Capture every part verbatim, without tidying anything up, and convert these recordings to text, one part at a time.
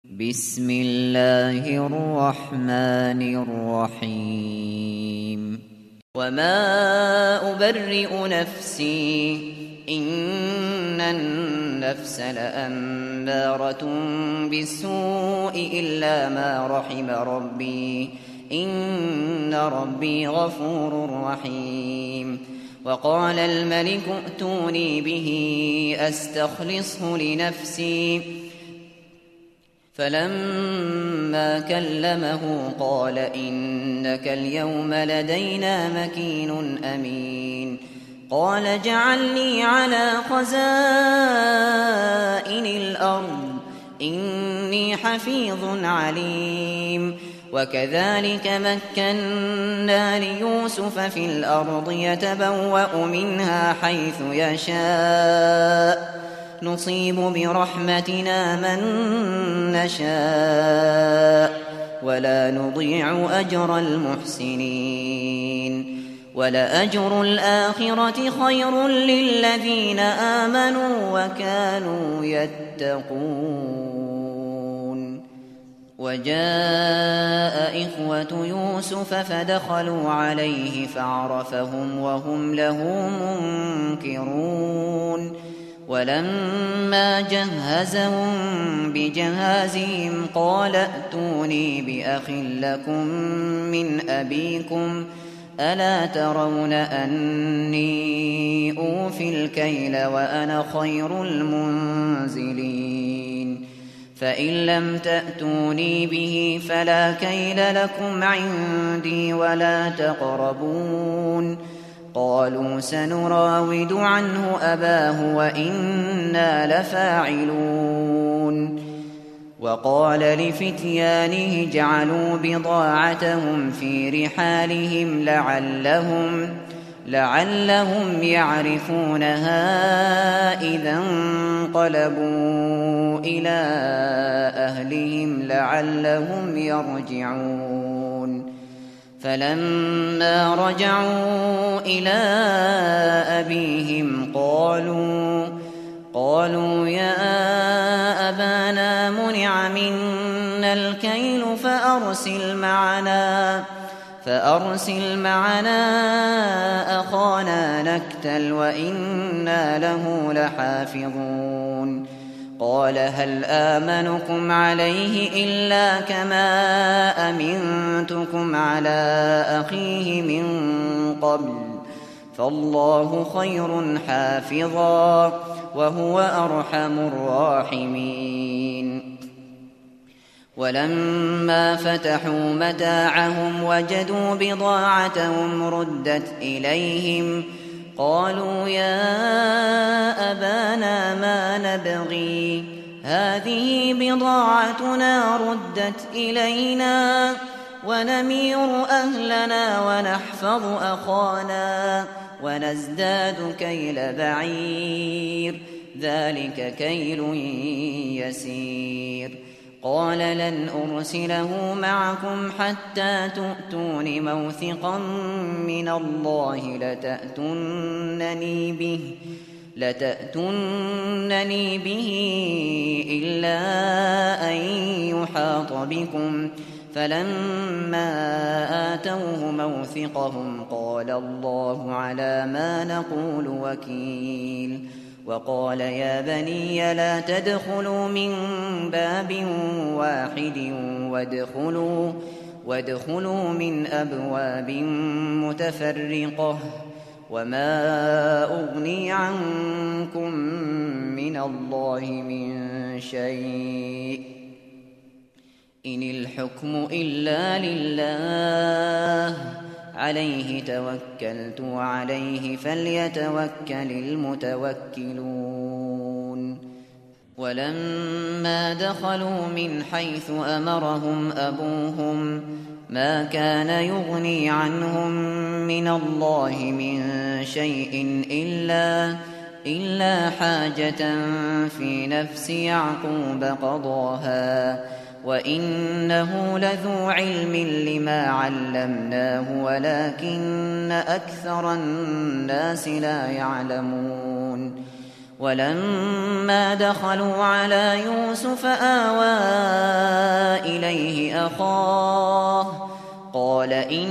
بسم الله الرحمن الرحيم وما أبرئ نفسي إن النفس لأمارة بالسوء إلا ما رحم ربي إن ربي غفور رحيم وقال الملك ائتوني به أستخلصه لنفسي فلما كلمه قال إنك اليوم لدينا مكين أمين قال اجعلني على خزائن الأرض إني حفيظ عليم وكذلك مكنا ليوسف في الأرض يتبوأ منها حيث يشاء نصيب برحمتنا من نشاء ولا نضيع أجر المحسنين ولأجر الآخرة خير للذين آمنوا وكانوا يتقون وجاء إخوة يوسف فدخلوا عليه فعرفهم وهم له منكرون ولما جهزهم بجهازهم قال ائتوني بأخ لكم من أبيكم ألا ترون أني أوفي الكيل وأنا خير المنزلين فإن لم تأتوني به فلا كيل لكم عندي ولا تقربون قالوا سنراود عنه أباه وإنا لفاعلون وقال لفتيانه اجعلوا بضاعتهم في رحالهم لعلهم لعلهم يعرفونها إذا انقلبوا إلى أهلهم لعلهم يرجعون فلما رجعوا إلى أبيهم قالوا قالوا يا أبانا منع منا الكيل فأرسل معنا فأرسل معنا أخانا نكتل وإنا له لحافظون قال هل آمنكم عليه إلا كما أمنتكم على أخيه من قبل فالله خير حافظا وهو أرحم الراحمين ولما فتحوا متاعهم وجدوا بضاعتهم ردت إليهم قالوا يا أبانا ما نبغي هذه بضاعتنا ردت إلينا ونمير أهلنا ونحفظ أخانا ونزداد كيل بعير ذلك كيل يسير قال لن أرسله معكم حتى تؤتون موثقا من الله لتأتونني به لتأتونني به إلا أن يحاط بكم فلما آتوه موثقهم قال الله على ما نقول وكيل وقال يا بني لا تدخلوا من باب واحد وادخلوا, وادخلوا من أبواب متفرقة وما أغني عنكم من الله من شيء إن الحكم إلا لله عليه توكلت وعليه فليتوكل المتوكلون ولما دخلوا من حيث أمرهم أبوهم ما كان يغني عنهم من الله من شيء إلا, إلا حاجة في نفس يعقوب قضاها وإنه لذو علم لما علمناه ولكن أكثر الناس لا يعلمون ولما دخلوا على يوسف آوى إليه أخاه قال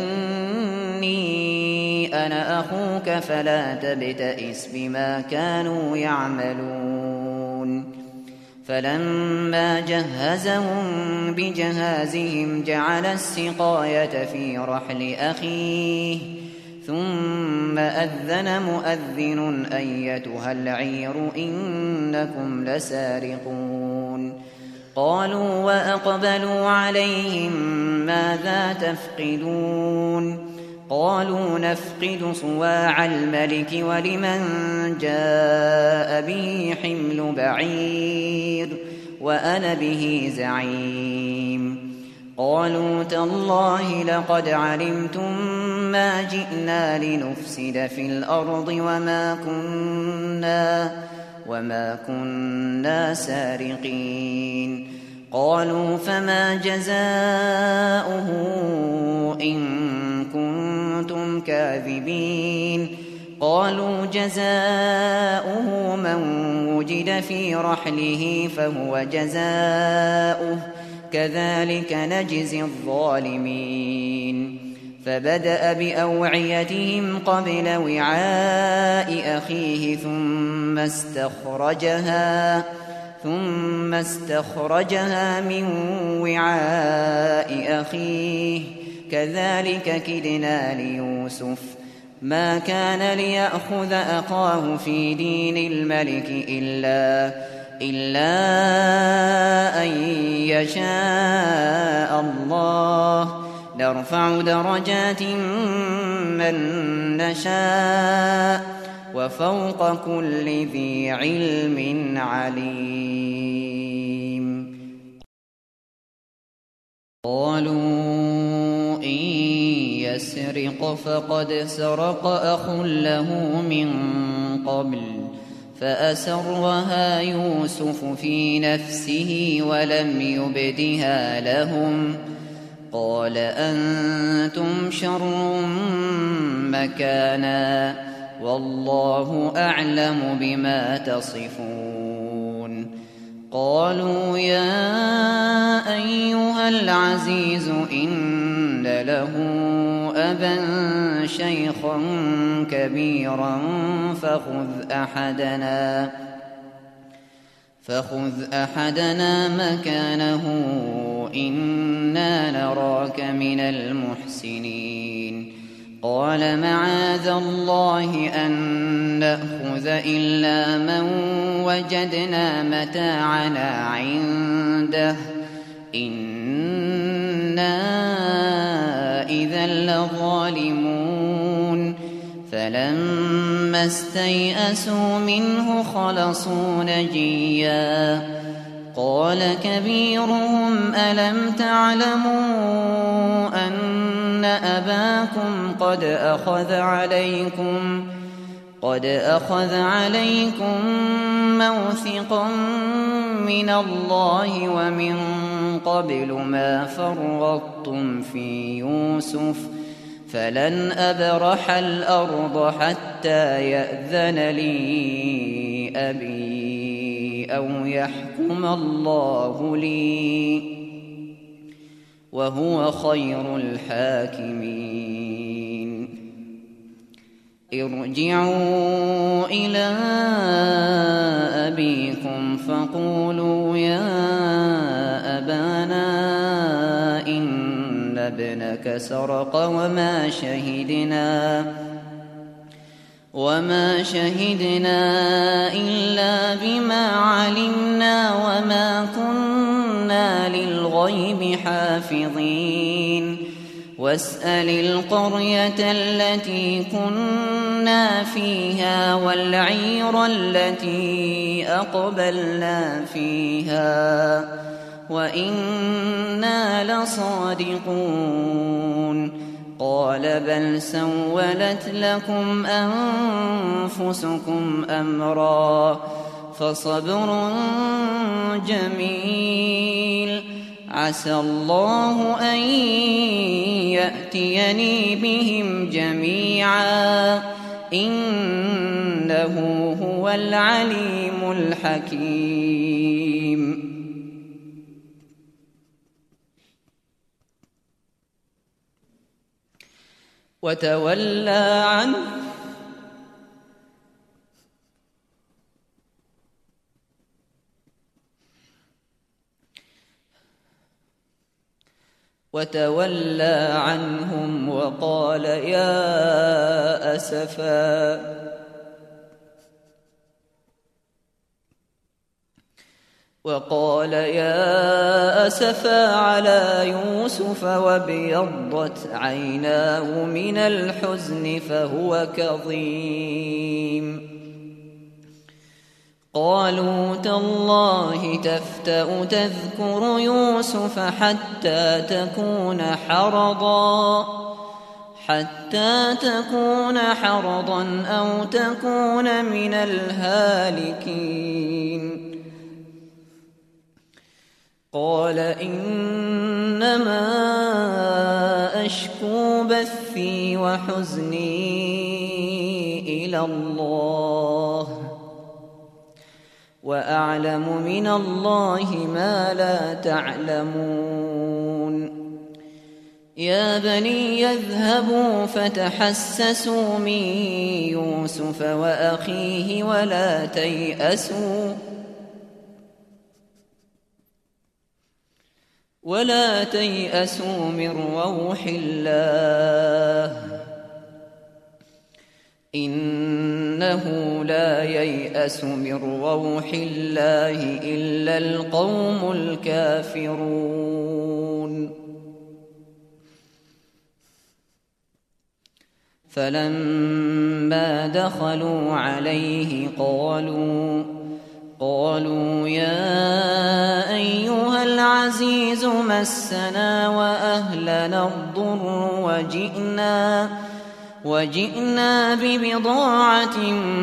إني أنا أخوك فلا تبتئس بما كانوا يعملون فلما جهزهم بجهازهم جعل السقاية في رحل أخيه ثم أذن مؤذن أيتها العير إنكم لسارقون قالوا وأقبلوا عليهم ماذا تفقدون قالوا نفقد صواع الملك ولمن جاء به حمل بعير وأنا به زعيم قالوا تالله لقد علمتم ما جئنا لنفسد في الأرض وما كنا وما كنا سارقين قالوا فما جزاؤه إن كنتم كاذبين قالوا جزاؤه من وجد في رحله فهو جزاؤه كذلك نجزي الظالمين فبدأ بأوعيتهم قبل وعاء أخيه ثم استخرجها ثم استخرجها من وعاء أخيه كذلك كدنا ليوسف ما كان ليأخذ أخاه في دين الملك إلا إلا أن يشاء الله نرفع درجات من نشاء وفوق كل ذي علم عليم قالوا إن يسرق فقد سرق أخ له من قبل فأسرها يوسف في نفسه ولم يبدها لهم قال أنتم شر مكانا والله أعلم بما تصفون قالوا يا أيها العزيز إن له أبا شيخا كبيرا فخذ أحدنا فخذ أحدنا مكانه إنا نراك من المحسنين قال معاذ الله أن نأخذ إلا من وجدنا متاعنا عنده إنا إذا لظالمون فلما استيئسوا منه خلصوا نجيا قال كبيرهم ألم تعلموا أن أباكم قد أخذ عليكم قد أخذ عليكم موثقا من الله ومن قبل ما فرطتم في يوسف فلن أبرح الأرض حتى يأذن لي أبي أو يحكم الله لي وهو خير الحاكمين ارجعوا إلى أبيكم فقولوا يا أبانا إن ابنك سرق وما شهدنا وما شهدنا إلا بما علمنا وما كنا للغيب حافظين واسأل القرية التي كنا فيها والعير التي أقبلنا فيها وإنا لصادقون قال بل سولت لكم أنفسكم أمرا فصبر جميل عسى الله أن يأتيني بهم جميعا إنه إنه هو العليم الحكيم. وتولى عنه وتولى عنهم وقال يا أسفا وقال يا أسفا على يوسف وابيضت عيناه من الحزن فهو كظيم. قالوا تالله تفتأ تذكر يوسف حتى تكون حرضا حتى تكون حرضا أو تكون من الهالكين. قال إنما أشكو بثي وحزني إلى الله وأعلم من الله ما لا تعلمون. يا بني يذهبوا فتحسسوا من يوسف وأخيه ولا تيأسوا ولا تيأسوا من روح الله إنه لا ييأس من روح الله إلا القوم الكافرون. فلما دخلوا عليه قالوا قالوا يا أيها العزيز مسنا وأهلنا الضر وجئنا وجئنا ببضاعة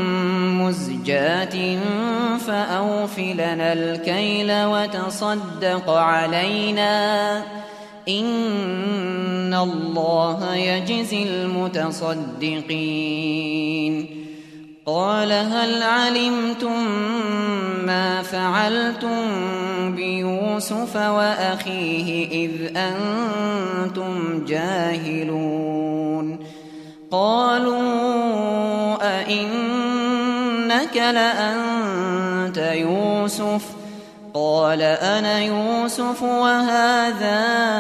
مزجاة فأوف لنا الكيل وتصدق علينا إن الله يجزي المتصدقين. قال هل علمتم ما فعلتم بيوسف وأخيه إذ أنتم جاهلون؟ قالوا أئنك لأنت يوسف؟ قال أنا يوسف وهذا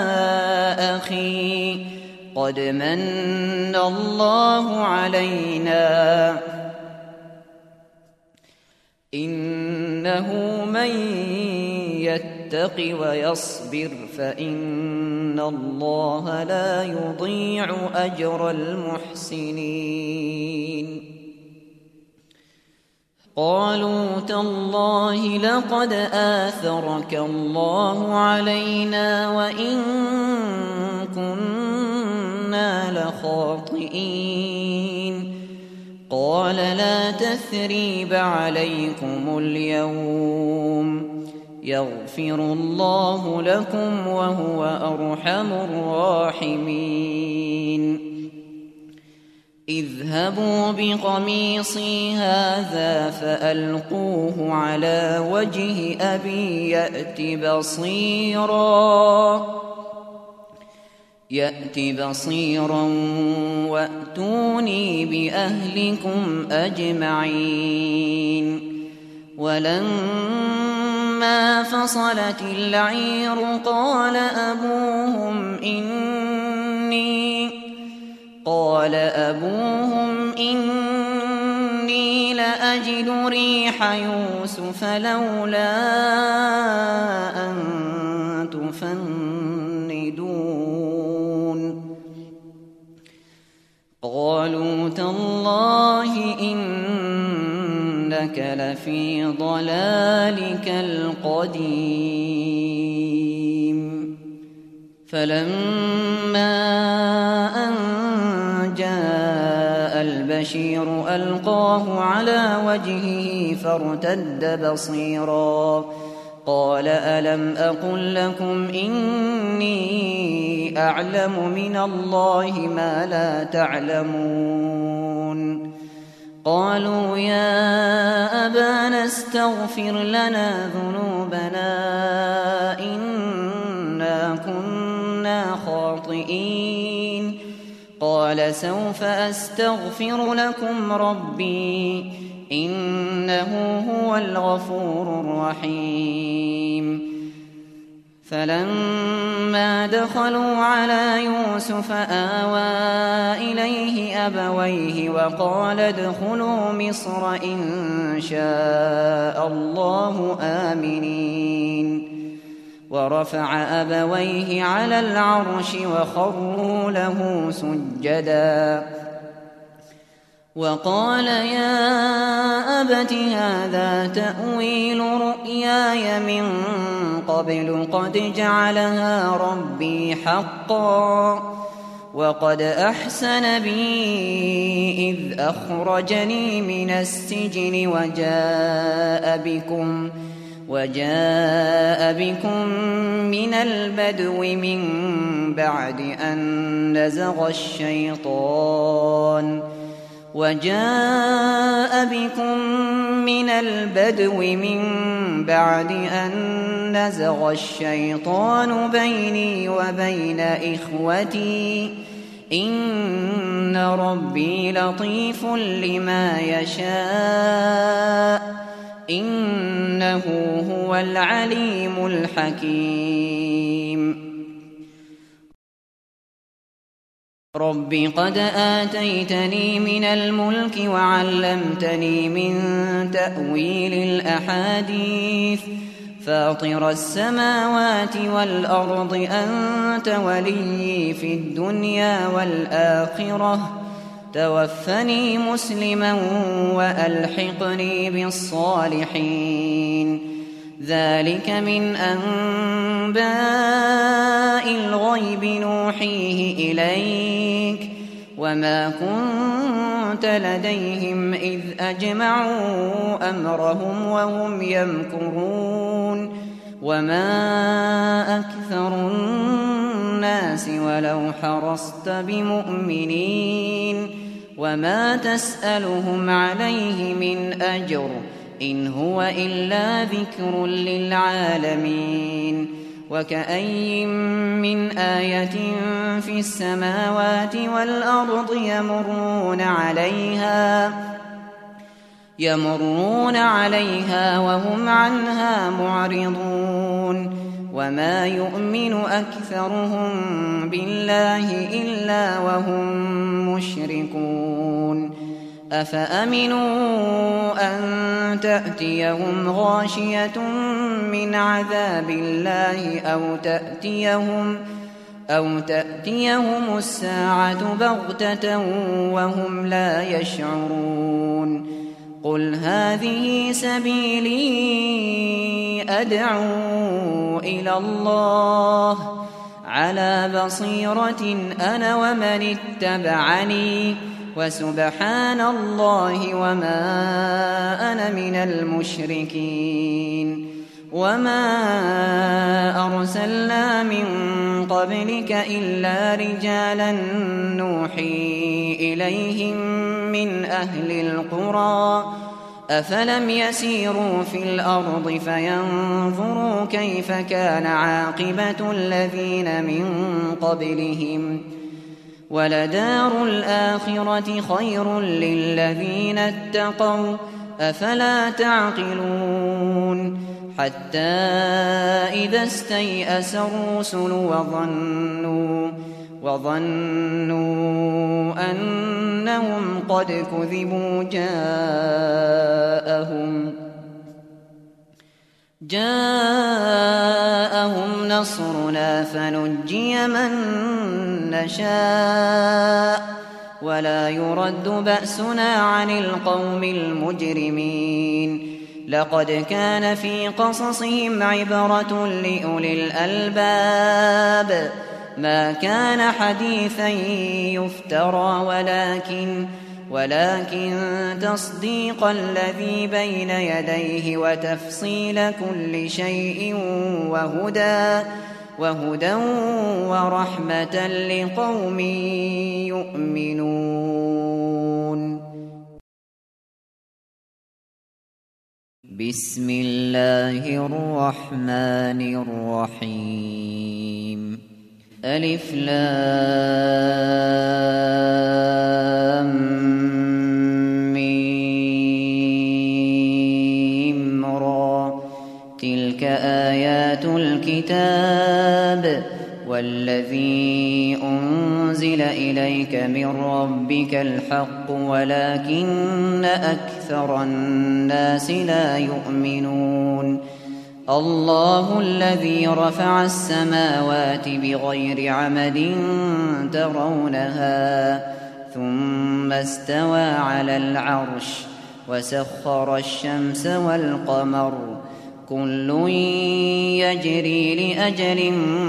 أخي قد من الله علينا إنه من يتق ويصبر فإن الله لا يضيع أجر المحسنين. قالوا تالله لقد آثرك الله علينا وإن كنا لخاطئين. قال لا تثريب عليكم اليوم يغفر الله لكم وهو أرحم الراحمين. اذهبوا بقميصي هذا فألقوه على وجه أبي يأت بصيرا يأت بصيرا وأتوني بأهلكم أجمعين. ولما فصلت العير قال أبوهم إني قال أبوهم إني لأجد ريح يوسف لولا أن تفندون. قالوا تالله إنك لفي ضلالك القديم. فلما أن جاء البشير ألقاه على وجهه فارتد بصيرا قال ألم أقل لكم إني أعلم من الله ما لا تعلمون. قالوا يا أبانا استغفر لنا ذنوبنا إنا كنا خاطئين قال سوف أستغفر لكم ربي إنه هو الغفور الرحيم فلما دخلوا على يوسف آوى إليه أبويه وقال ادخلوا مصر إن شاء الله آمنين ورفع أبويه على العرش وخروا له سجدا وقال يا أبت هذا تأويل رؤياي من قبل قد جعلها ربي حقا وقد أحسن بي إذ أخرجني من السجن وجاء بكم وجاء بكم من البدو من بعد أن نزغ الشيطان وجاء بكم من البدو من بعد أن نزغ الشيطان بيني وبين إخوتي إن ربي لطيف لما يشاء إنه هو العليم الحكيم رب قد آتيتني من الملك وعلمتني من تأويل الأحاديث فاطر السماوات والأرض أنت ولي في الدنيا والآخرة توفني مسلما وألحقني بالصالحين ذلك من أنباء الغيب نوحيه إليك وما كنت لديهم إذ أجمعوا أمرهم وهم يمكرون وما أكثر الناس ولو حرصت بمؤمنين وما تسألهم عليه من أجر إن هو إلا ذكر للعالمين وكأي من آية في السماوات والأرض يمرون عليها يمرون عليها وهم عنها معرضون وما يؤمن أكثرهم بالله إلا وهم مشركون أفأمنوا أن تأتيهم غاشية من عذاب الله أو تأتيهم أو تأتيهم الساعة بغتة وهم لا يشعرون قل هذه سبيلي أدعو إلى الله على بصيرة أنا ومن اتبعني وسبحان الله وما أنا من المشركين وما أرسلنا من قبلك إلا رجالا نوحي إليهم من أهل القرى أفلم يسيروا في الأرض فينظروا كيف كان عاقبة الذين من قبلهم ولدار الآخرة خير للذين اتقوا أفلا تعقلون حتى إذا استيأس الرسل وظنوا وظنوا أنهم قد كذبوا جاءهم جاءهم نصرنا فنجي من نشاء ولا يرد بأسنا عن القوم المجرمين لقد كان في قصصهم عبرة لأولي الألباب ما كان حديثا يفترى ولكن ولكن تصديق الذي بين يديه وتفصيل كل شيء وهدى وهدى ورحمة لقوم يؤمنون. بسم الله الرحمن الرحيم ألف لام ميم را تلك آيات الكتاب والذي أنزل إليك من ربك الحق ولكن أكثر الناس لا يؤمنون الله الذي رفع السماوات بغير عمد ترونها ثم استوى على العرش وسخر الشمس والقمر كل يجري لأجل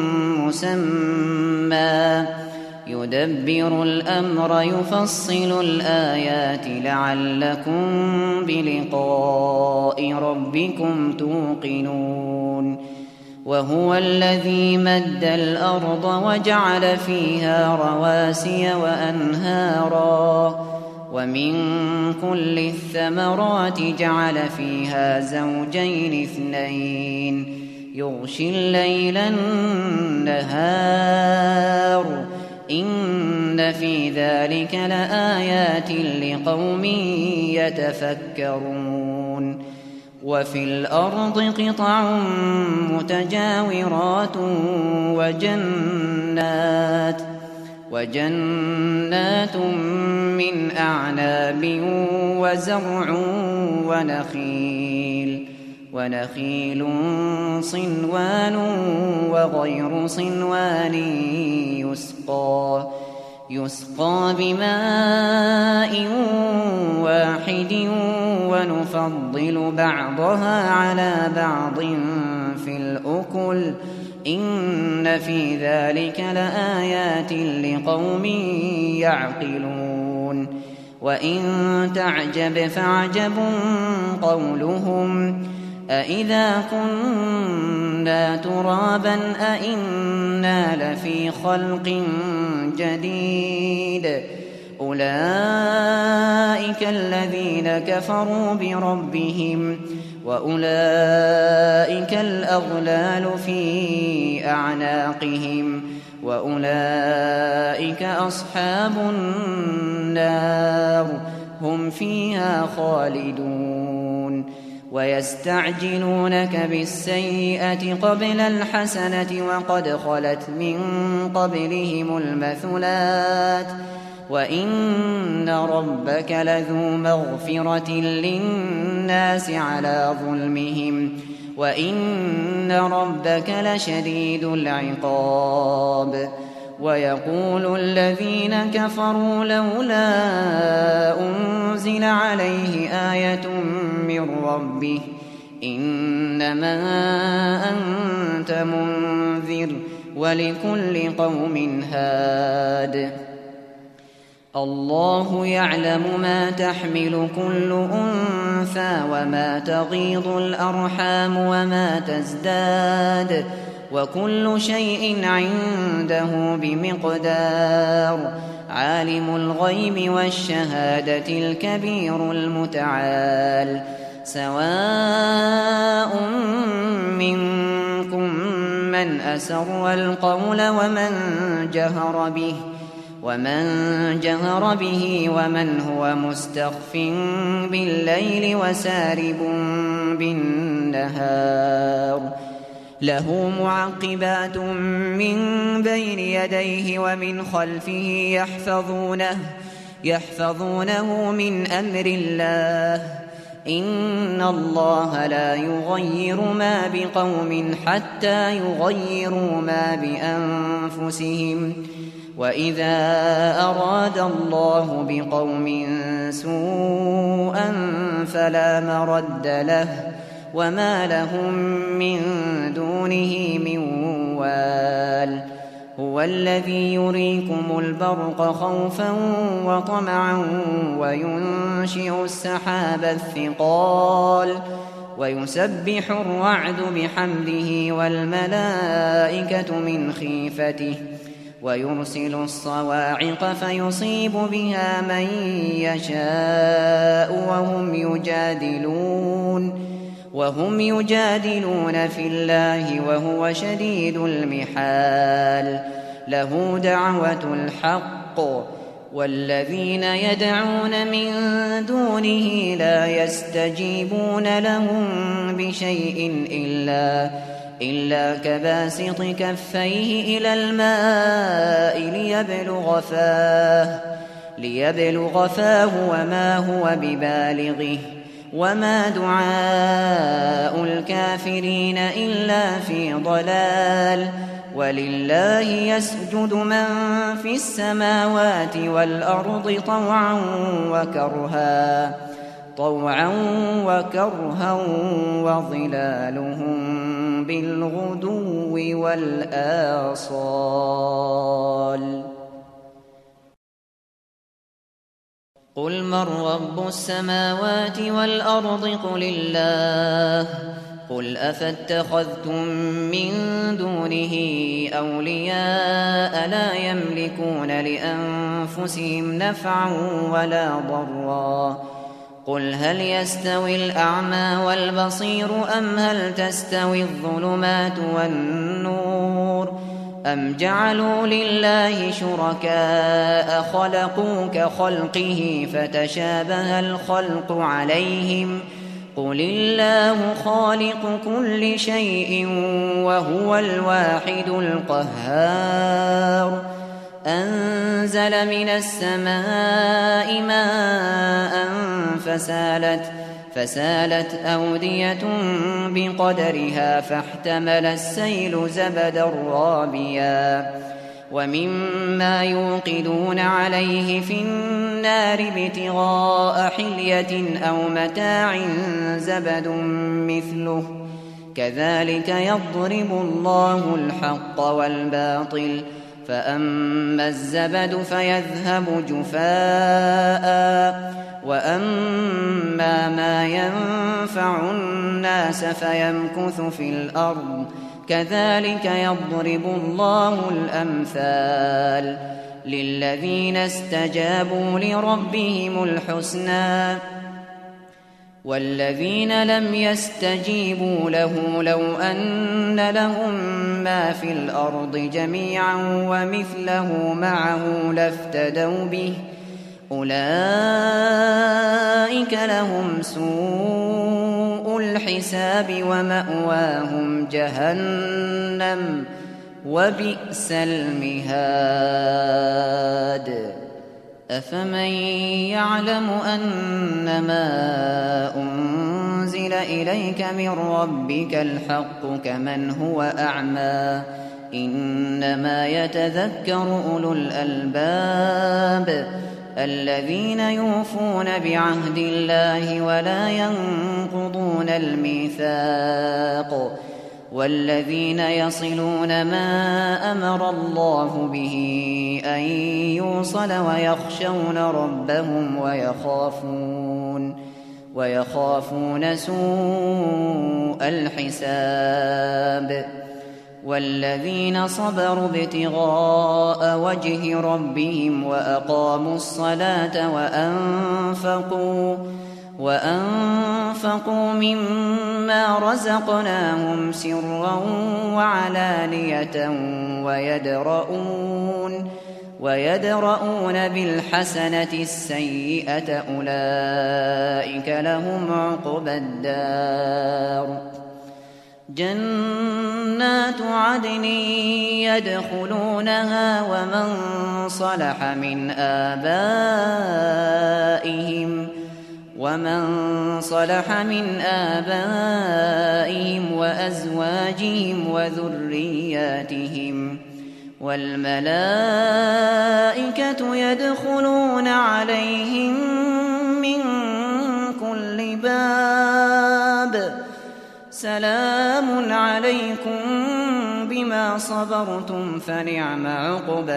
مسمى يدبر الأمر يفصل الآيات لعلكم بلقاء ربكم توقنون وهو الذي مد الأرض وجعل فيها رواسي وأنهارا ومن كل الثمرات جعل فيها زوجين اثنين يغشي الليل النهار إن في ذلك لآيات لقوم يتفكرون وفي الأرض قطع متجاورات وجنات وجنات من أعناب وزرع ونخيل ونخيل صنوان وغير صنوان يسقى يسقى بماء واحد ونفضل بعضها على بعض في الأكل إن في ذلك لآيات لقوم يعقلون وإن تعجب فعجب قولهم أإذا كنا ترابا أإنا لفي خلق جديد أولئك الذين كفروا بربهم وأولئك الأغلال في أعناقهم وأولئك أصحاب النار هم فيها خالدون ويستعجلونك بالسيئة قبل الحسنة وقد خلت من قبلهم المثلات وإن ربك لذو مغفرة للناس على ظلمهم وإن ربك لشديد العقاب ويقول الذين كفروا لولا أنزل عليه آية من ربه إنما أنت منذر ولكل قوم هاد الله يعلم ما تحمل كل أنثى وما تغيض الأرحام وما تزداد وكل شيء عنده بمقدار عالم الغيب والشهادة الكبير المتعال سواء منكم من أسر القول ومن جهر به ومن جهر به ومن هو مستخف بالليل وسارب بالنهار له معقبات من بين يديه ومن خلفه يحفظونه يحفظونه من أمر الله إن الله لا يغير ما بقوم حتى يغيروا ما بأنفسهم وإذا أراد الله بقوم سوءا فلا مرد له وما لهم من دونه من وال هو الذي يريكم البرق خوفا وطمعا وينشئ السحاب الثقال ويسبح الرعد بحمده والملائكة من خيفته ويرسل الصواعق فيصيب بها من يشاء وهم يجادلون وهم يجادلون في الله وهو شديد المحال له دعوة الحق والذين يدعون من دونه لا يستجيبون لهم بشيء إلا, إلا كباسط كفيه إلى الماء ليبلغ فاه, ليبلغ فاه وما هو ببالغه وما دعاء الكافرين إلا في ضلال ولله يسجد من في السماوات والأرض طوعا وكرها طوعا وكرها وظلالهم بالغدو والآصال قل من رب السماوات والأرض قل الله قل أفاتخذتم من دونه أولياء لا يملكون لأنفسهم نفعا ولا ضرا قل هل يستوي الأعمى والبصير أم هل تستوي الظلمات والنور أم جعلوا لله شركاء خلقوا كخلقه فتشابه الخلق عليهم قل الله خالق كل شيء وهو الواحد القهار أنزل من السماء ماء فسالت, فسالت أودية بقدرها فاحتمل السيل زبدا رابيا ومما يوقدون عليه في النار ابتغاء حلية أو متاع زبد مثله كذلك يضرب الله الحق والباطل فأما الزبد فيذهب جفاء وأما ما ينفع الناس فيمكث في الأرض كذلك يضرب الله الأمثال للذين استجابوا لربهم الحسنى والذين لم يستجيبوا له لو أن لهم ما في الأرض جميعا ومثله معه لافتدوا به أولئك لهم سوء الحساب ومأواهم جهنم وبئس المهاد أفمن يعلم أنما أنزل إليك من ربك الحق كمن هو أعمى إنما يتذكر أولو الألباب الذين يوفون بعهد الله ولا ينقضون الميثاق والذين يصلون ما أمر الله به أن يوصل ويخشون ربهم ويخافون ويخافون سوء الحساب والذين صبروا ابتغاء وجه ربهم وأقاموا الصلاة وأنفقوا وأنفقوا مما رزقناهم سرا وعلانية ويدرؤون ويدرؤون بالحسنة السيئة أولئك لهم عقبى الدار جنات عدن يدخلونها ومن صلح من آبائهم ومن صلح من آبائهم وأزواجهم وذرياتهم والملائكة يدخلون عليهم من كل باب سلام عليكم بما صبرتم فنعم عقبى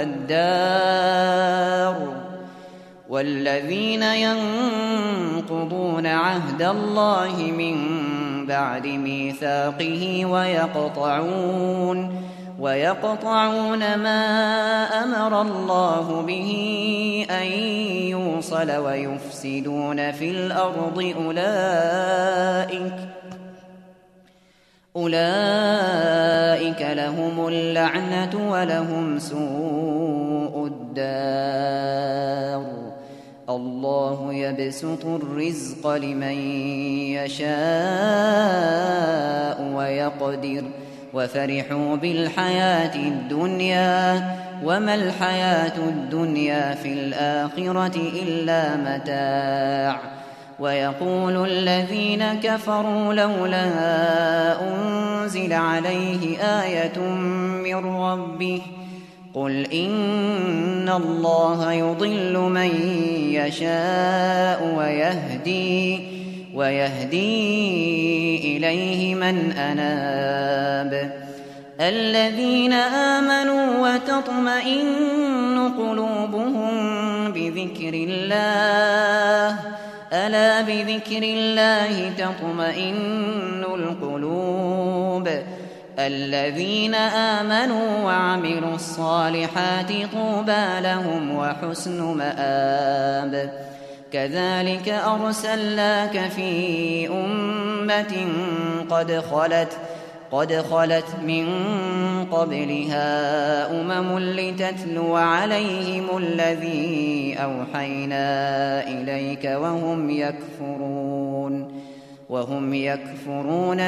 الدار والذين ينقضون عهد الله من بعد ميثاقه ويقطعون ويقطعون ما أمر الله به أن يوصل ويفسدون في الأرض أولئك أولئك لهم اللعنة ولهم سوء الدار الله يبسط الرزق لمن يشاء ويقدر وفرحوا بالحياة الدنيا وما الحياة الدنيا في الآخرة إلا متاع ويقول الذين كفروا لولا أنزل عليه آية من ربه قل إن الله يضل من يشاء ويهدي ويهدي إليه من أناب الذين آمنوا وتطمئن قلوبهم بذكر الله ألا بذكر الله تطمئن القلوب الذين آمنوا وعملوا الصالحات طوبى لهم وحسن مآب كذلك أرسلناك في أمة قد خلت قد خلت من قبلها أمم لتتلو عليهم الذي أوحينا إليك وهم يكفرون وهم يكفرون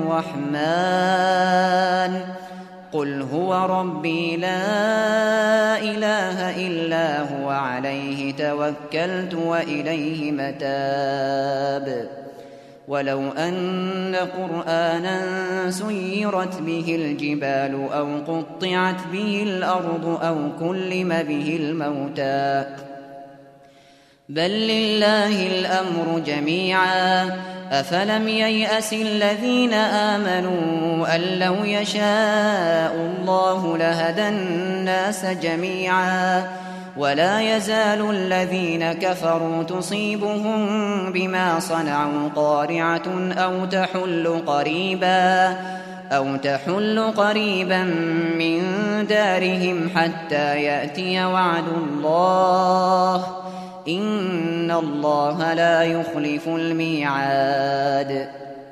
بالرحمن قل هو ربي لا إله إلا هو عليه توكلت وإليه متاب ولو أن قرآنا سيرت به الجبال أو قطعت به الأرض أو كلم به الموتى بل لله الأمر جميعا أفلم ييأس الذين آمنوا أن لو يشاء الله لهدى الناس جميعا ولا يزال الذين كفروا تصيبهم بما صنعوا قارعة أو تحل قريبا أو تحل قريبا من دارهم حتى يأتي وعد الله إن الله لا يخلف الميعاد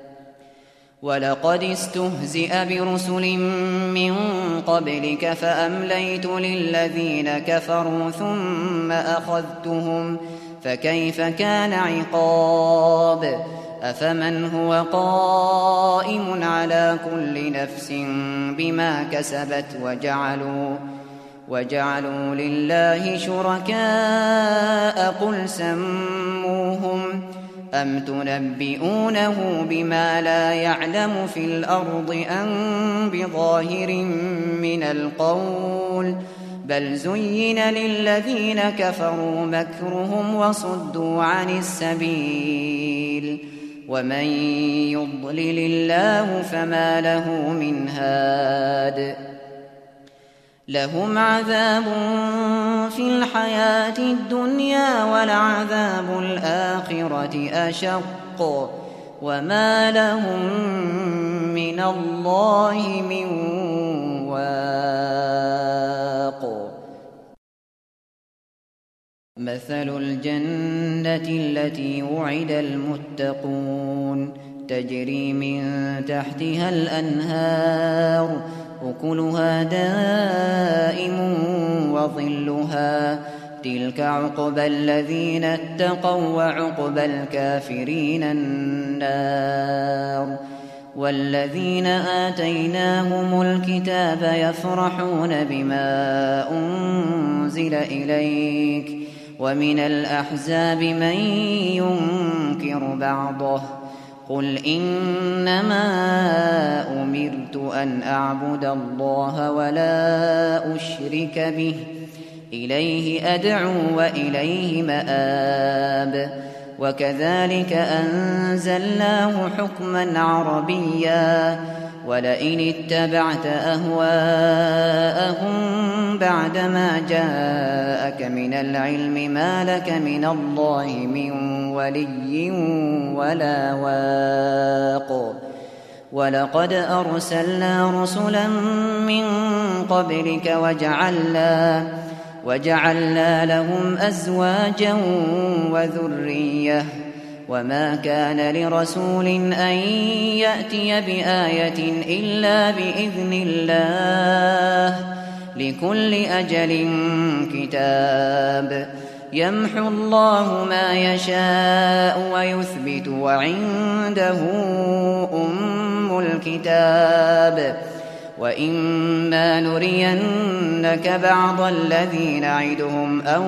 ولقد استهزئ برسل من قبلك فأمليت للذين كفروا ثم أخذتهم فكيف كان عقاب أفمن هو قائم على كل نفس بما كسبت وجعلوا وجعلوا لله شركاء قل سموهم أم تنبئونه بما لا يعلم في الأرض أم بظاهر من القول بل زين للذين كفروا مكرهم وصدوا عن السبيل ومن يضلل الله فما له من هاد لهم عذاب في الحياة الدنيا ولعذاب الآخرة أشق وما لهم من الله من واق مثل الجنة التي وعد المتقون تجري من تحتها الأنهار أكلها دائم وظلها تلك عقبى الذين اتقوا وعقبى الكافرين النار والذين آتيناهم الكتاب يفرحون بما أنزل إليك ومن الأحزاب من ينكر بعضه قل إنما أمرت أن أعبد الله ولا أشرك به إليه أدعو وإليه مآب وكذلك أنزلناه حكما عربيا ولئن اتبعت أهواءهم بعدما جاءك من العلم ما لك من الله من ولي ولا واق ولقد أرسلنا رسلا من قبلك وجعلنا وجعلنا لهم أزواجا وذرية وما كان لرسول أن يأتي بآية إلا بإذن الله لكل أجل كتاب يمحو الله ما يشاء ويثبت وعنده أم الكتاب وإما نرينك بعض الذي نعدهم أو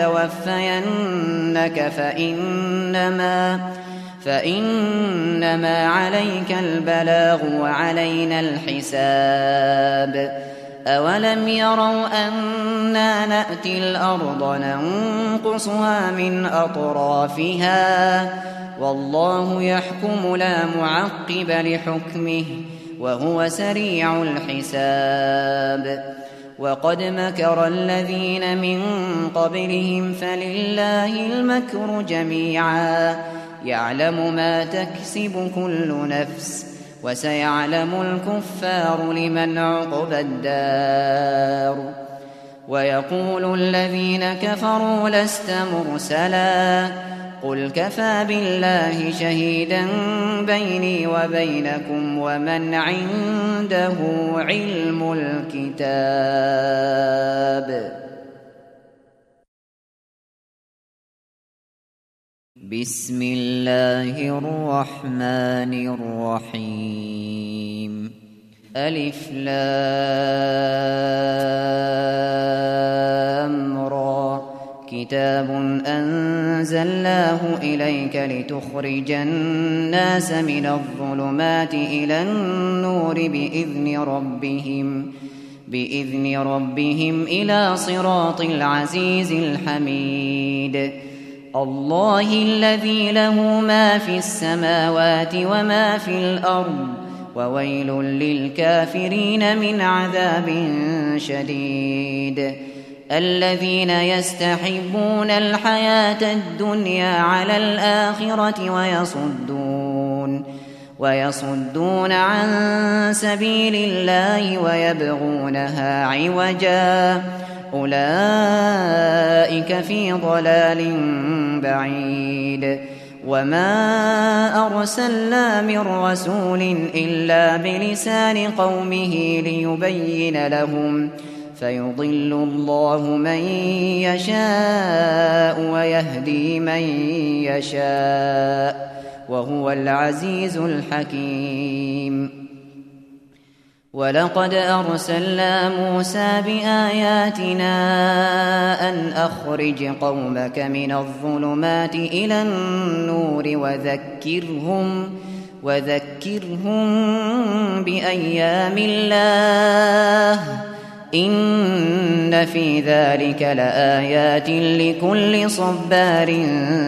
نتوفينك فإنما, فإنما عليك البلاغ وعلينا الحساب أولم يروا أنا نأتي الأرض ننقصها من أطرافها والله يحكم لا معقب لحكمه وهو سريع الحساب وقد مكر الذين من قبلهم فلله المكر جميعا يعلم ما تكسب كل نفس وسيعلم الكفار لمن عقبى الدار ويقول الذين كفروا لست مرسلا قل كفى بالله شهيدا بيني وبينكم ومن عنده علم الكتاب بسم الله الرحمن الرحيم ألف لام را كتاب أنزلناه إليك لتخرج الناس من الظلمات إلى النور بإذن ربهم بإذن ربهم إلى صراط العزيز الحميد الله الذي له ما في السماوات وما في الأرض وويل للكافرين من عذاب شديد الذين يستحبون الحياة الدنيا على الآخرة ويصدون ويصدون عن سبيل الله ويبغونها عوجا أولئك في ضلال بعيد وما أرسلنا من رسول إلا بلسان قومه ليبين لهم فيضل الله من يشاء ويهدي من يشاء وهو العزيز الحكيم ولقد أرسلنا موسى بآياتنا أن أخرج قومك من الظلمات إلى النور وذكرهم وذكرهم بأيام الله إن في ذلك لآيات لكل صبار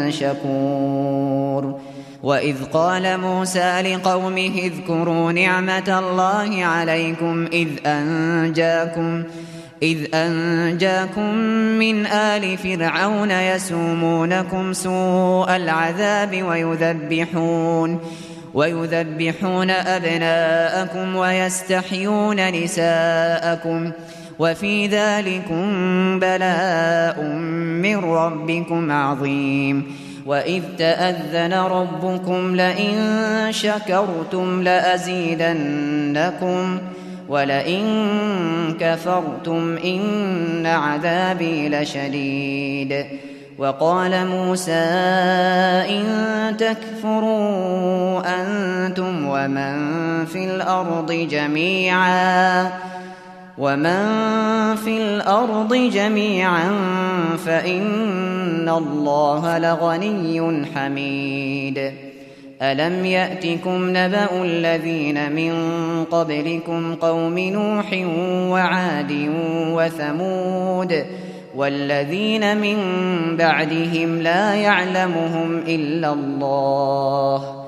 شكور وإذ قال موسى لقومه اذكروا نعمة الله عليكم إذ أنجاكم إذ أنجاكم من آل فرعون يسومونكم سوء العذاب ويذبحون ويذبحون أبناءكم ويستحيون نساءكم وفي ذلكم بلاء من ربكم عظيم وإذ تأذن ربكم لئن شكرتم لأزيدنكم ولئن كفرتم إن عذابي لشديد وقال موسى إن تكفروا أنتم ومن في الأرض جميعا ومن في الأرض جميعا فإن الله لغني حميد ألم يأتكم نبأ الذين من قبلكم قوم نوح وعاد وثمود والذين من بعدهم لا يعلمهم إلا الله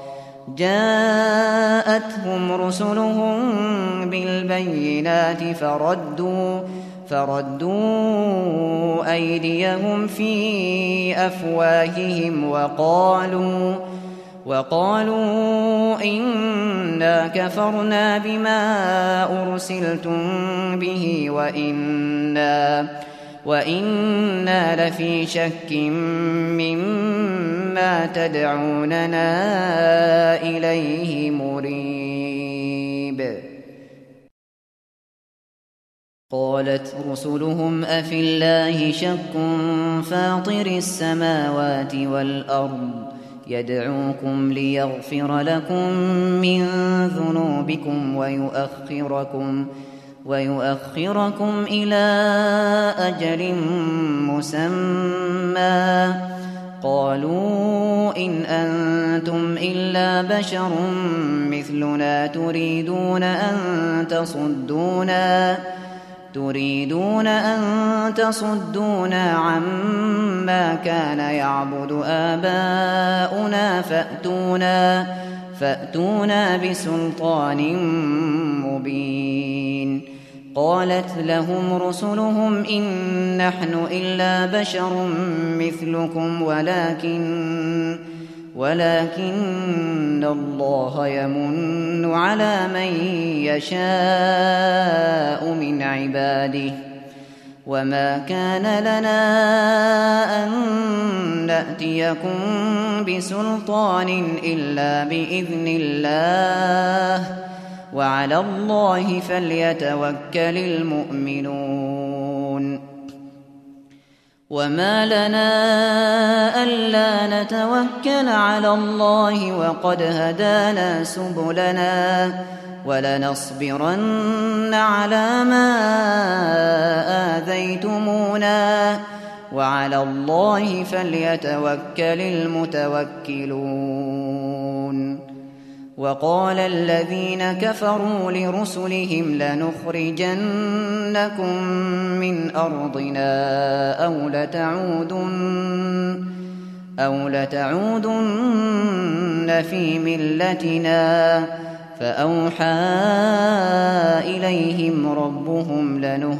جاءتهم رسلهم بالبينات فردوا فردوا أيديهم في أفواههم وقالوا وقالوا إنا كفرنا بما أرسلتم به وإنا وإنا لفي شك مما ما تدعوننا إليه مريب. قالت رسلهم أفي الله شك فاطر السماوات والأرض يدعوكم ليغفر لكم من ذنوبكم ويؤخركم ويؤخركم إلى أجل مسمى قالوا إن أنتم إلا بشر مثلنا تريدون أن تصدونا تريدون أن تصدونا عما كان يعبد آباؤنا فأتونا فأتونا بسلطان مبين. قالت لهم رسلهم إن نحن إلا بشر مثلكم ولكن ولكن الله يمن على من يشاء من عباده وما كان لنا أن نأتيكم بسلطان إلا بإذن الله وعلى الله فليتوكل المؤمنون. وما لنا ألا نتوكل على الله وقد هدانا سبلنا ولنصبرن على ما آذيتمونا وعلى الله فليتوكل المتوكلون. وقال الذين كفروا لرسلهم لنخرجنكم من أرضنا أو لتعودن أو لتعودن في ملتنا فأوحى إليهم ربهم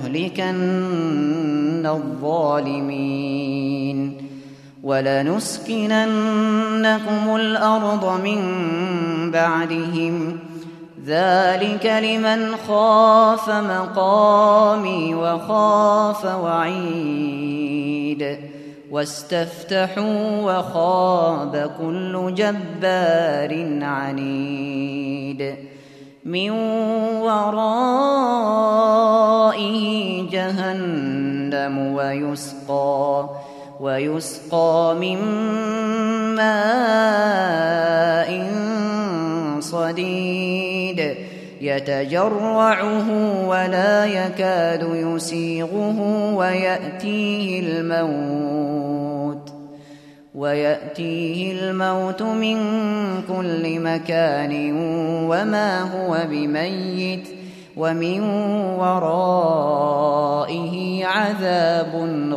لنهلكن الظالمين ولنسكننكم الأرض من بعدهم ذلك لمن خاف مقامي وخاف وعيد واستفتحوا وخاب كل جبار عنيد من ورائه جهنم ويسقى ويسقى من ماء صديد يتجرعه ولا يكاد يسيغه ويأتيه الموت ويأتيه الموت من كل مكان وما هو بميت ومن ورائه عذاب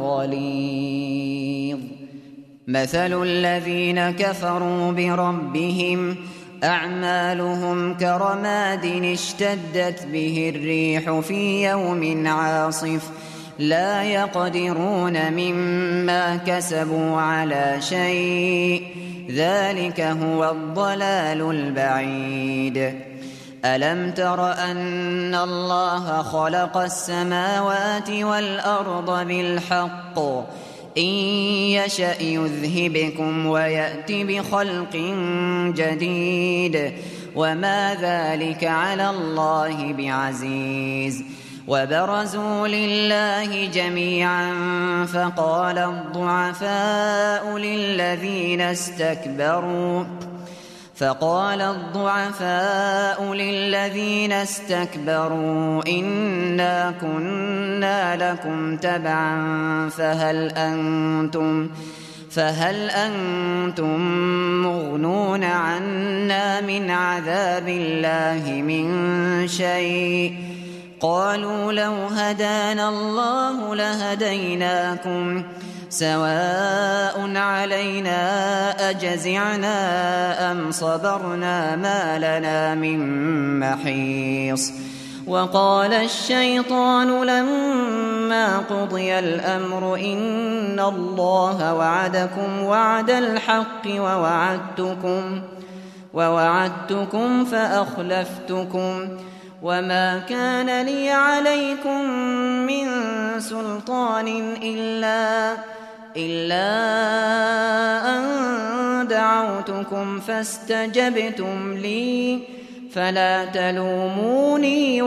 غليظ. مثل الذين كفروا بربهم أعمالهم كرماد اشتدت به الريح في يوم عاصف لا يقدرون مما كسبوا على شيء ذلك هو الضلال البعيد. ألم تر أن الله خلق السماوات والأرض بالحق إن يشأ يذهبكم ويأت بخلق جديد وما ذلك على الله بعزيز. وبرزوا لله جميعا فقال الضعفاء للذين استكبروا فقال الضعفاء للذين استكبروا إنا كنا لكم تبعا فهل أنتم فهل أنتم مغنون عنا من عذاب الله من شيء قالوا لو هدانا الله لهديناكم سواء علينا أجزعنا أم صبرنا ما لنا من محيص. وقال الشيطان لما قضي الأمر إن الله وعدكم وعد الحق ووعدتكم ووعدتكم فأخلفتكم وما كان لي عليكم من سلطان إلا إلا أن دعوتكم فاستجبتم لي فلا تلوموني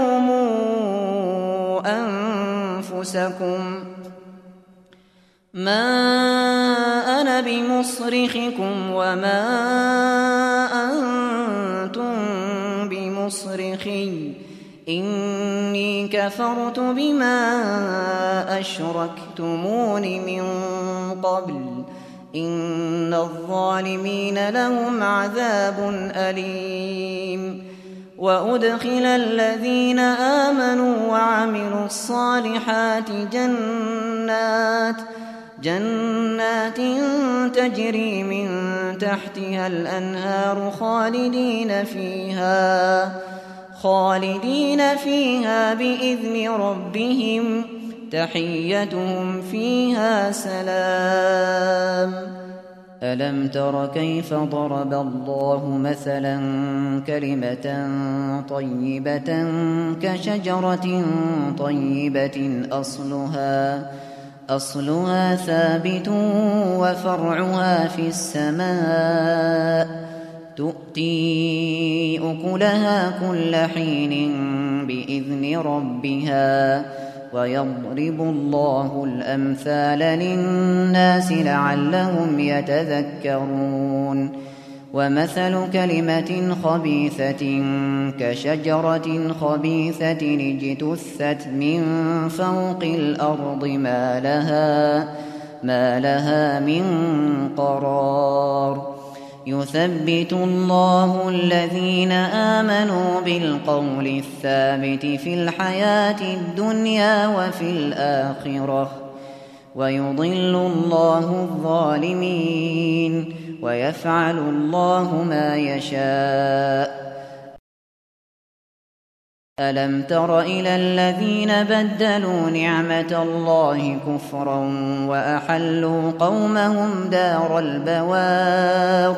ولوموا أنفسكم ما أنا بمصرخكم وما أنتم بمصرخي إني كفرت بما أشركتمون من قبل إن الظالمين لهم عذاب أليم وأدخل الذين آمنوا وعملوا الصالحات جنات جنات تجري من تحتها الأنهار خالدين فيها خالدين فيها بإذن ربهم تحيتهم فيها سلام ألم تر كيف ضرب الله مثلا كلمة طيبة كشجرة طيبة أصلها أصلها ثابت وفرعها في السماء تؤتي أكلها كل حين بإذن ربها ويضرب الله الأمثال للناس لعلهم يتذكرون ومثل كلمة خبيثة كشجرة خبيثة اجتثت من فوق الأرض ما لها, ما لها من قرار يثبت الله الذين آمنوا بالقول الثابت في الحياة الدنيا وفي الآخرة ويضل الله الظالمين ويفعل الله ما يشاء ألم تر إلى الذين بدلوا نعمة الله كفرا وأحلوا قومهم دار البوار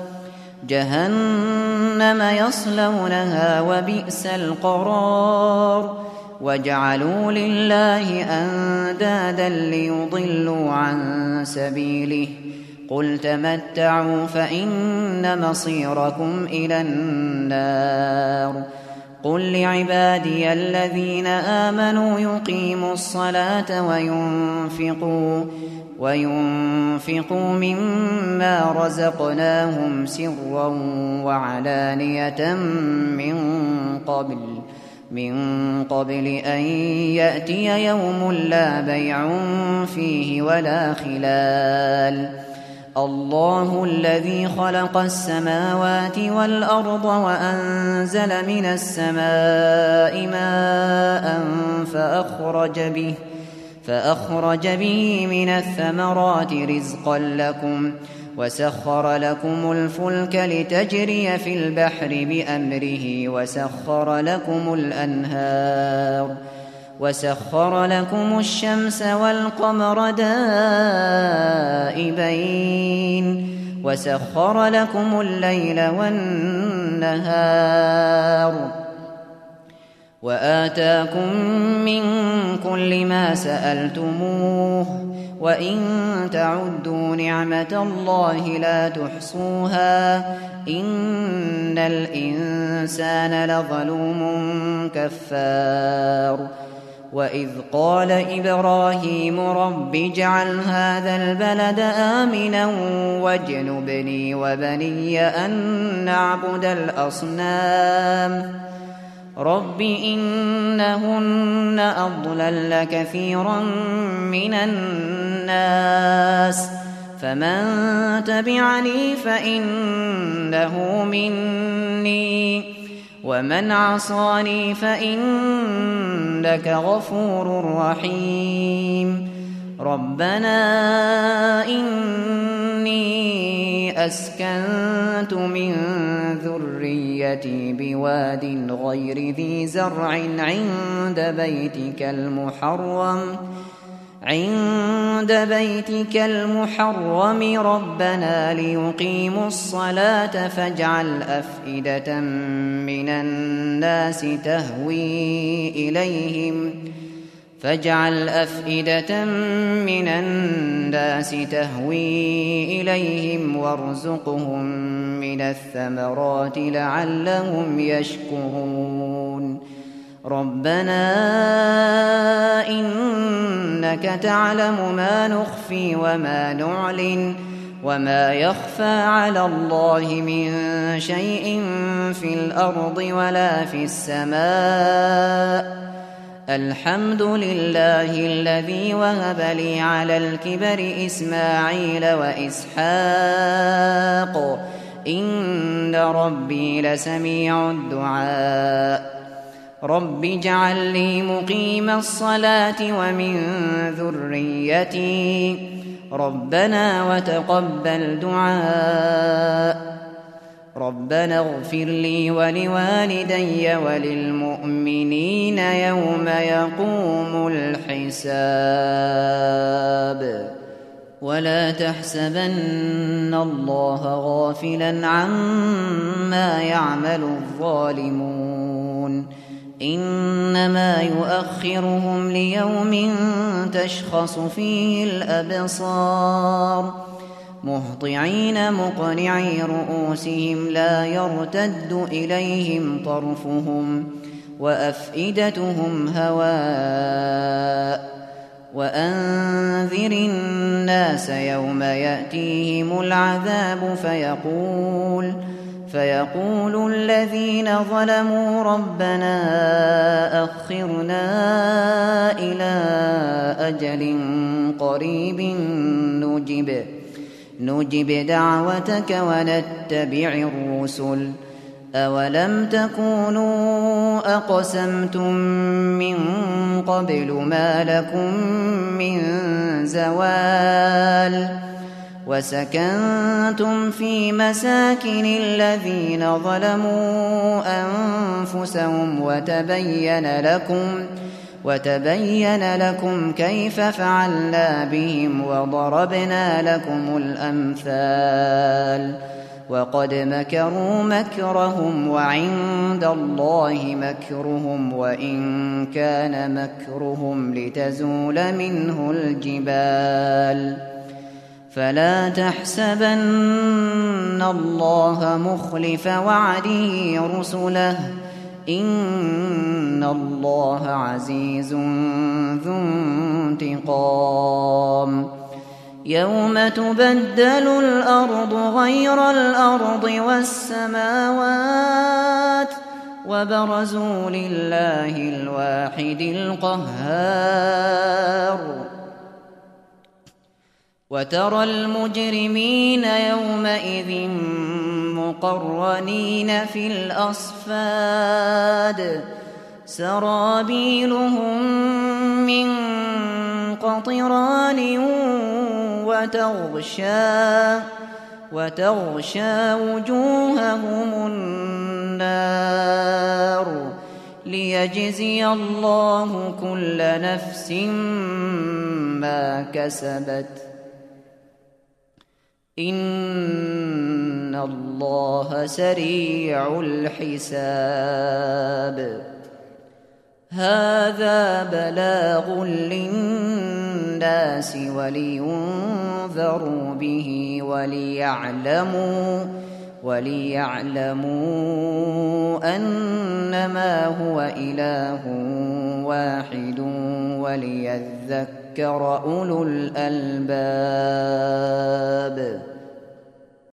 جهنم يصلونها وبئس القرار وجعلوا لله أندادا ليضلوا عن سبيله قل تمتعوا فإن مصيركم إلى النار قل لعبادي الذين آمنوا يقيموا الصلاة وينفقوا وينفقوا مما رزقناهم سرا وعلانية من قبل من قبل أن يأتي يوم لا بيع فيه ولا خلال الله الذي خلق السماوات والأرض وأنزل من السماء ماء فأخرج به فأخرج به من الثمرات رزقا لكم وسخر لكم الفلك لتجري في البحر بأمره وسخر لكم الأنهار وسخر لكم الشمس والقمر دائبين وسخر لكم الليل والنهار وآتاكم من كل ما سألتموه وإن تعدوا نعمة الله لا تحصوها إن الإنسان لظلوم كفار وإذ قال إبراهيم رب اجعل هذا البلد آمنا واجنبني وبني أن نعبد الأصنام رب إنهن أضللن كثيرا من الناس فمن تبعني فإنه مني ومن عصاني فإنك غفور رحيم ربنا إني أسكنت من ذريتي بواد غير ذي زرع عند بيتك المحرم عند بيتك المحرم ربنا ليقيموا الصلاة فاجعل أفئدة من الناس تهوي إليهم فاجعل أفئدة من الناس تهوي إليهم وارزقهم من الثمرات لعلهم يشكرون ربنا إنك تعلم ما نخفي وما نعلن وما يخفى على الله من شيء في الأرض ولا في السماء الحمد لله الذي وهب لي على الكبر إسماعيل وإسحاق إن ربي لسميع الدعاء رب اجعل لي مقيم الصلاة ومن ذريتي ربنا وتقبل دعاء ربنا اغفر لي ولوالدي وللمؤمنين يوم يقوم الحساب ولا تحسبن الله غافلا عما يعمل الظالمون إنما يؤخرهم ليوم تشخص فيه الأبصار مهطعين مقنعي رؤوسهم لا يرتد إليهم طرفهم وأفئدتهم هواء وأنذر الناس يوم يأتيهم العذاب فيقول فيقول الذين ظلموا ربنا أخرنا إلى أجل قريب نجب نجب دعوتك ونتبع الرسل أولم تكونوا أقسمتم من قبل ما لكم من زوال وسكنتم في مساكن الذين ظلموا أنفسهم وتبين لكم وتبين لكم كيف فعلنا بهم وضربنا لكم الأمثال وقد مكروا مكرهم وعند الله مكرهم وإن كان مكرهم لتزول منه الجبال فلا تحسبن الله مخلف وعده رسله إن الله عزيز ذو انتقام يوم تبدل الأرض غير الأرض والسماوات وبرزوا لله الواحد القهار وترى المجرمين يومئذ مقرنين في الأصفاد سرابيلهم من قطران وتغشى وتغشى وجوههم النار ليجزي الله كل نفس ما كسبت إن الله سريع الحساب هذا بلاغ للناس ولينذروا به وليعلموا وليعلموا أنما هو إله واحد وليذكر أولو الألباب